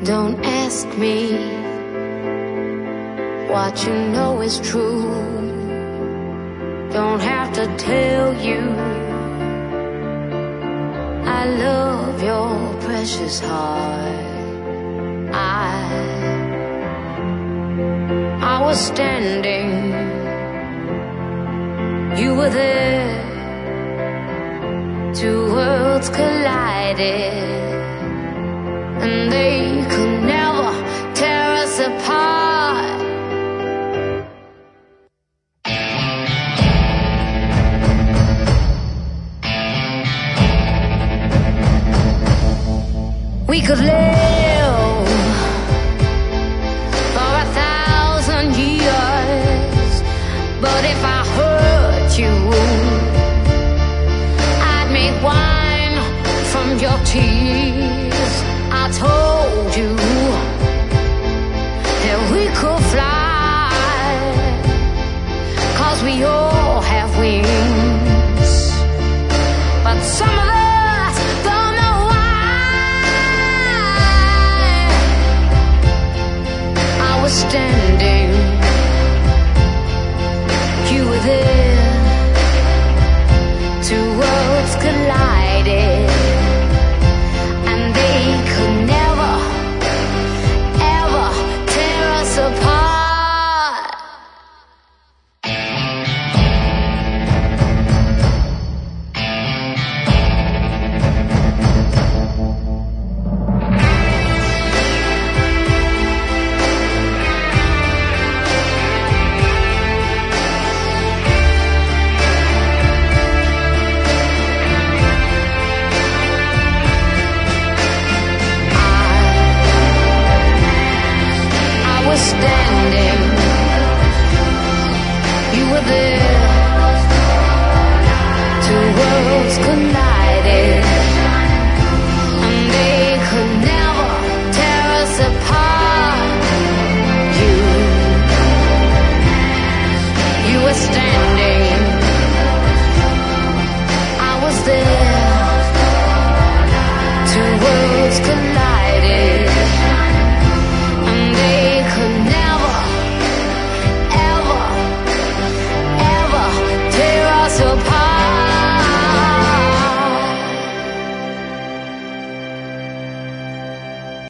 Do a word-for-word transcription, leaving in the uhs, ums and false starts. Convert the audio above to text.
Don't ask me what you know is true. Don't have to tell you I love your precious heart. I I was standing, you were there. Two worlds collided, and they could never tear us apart. We could live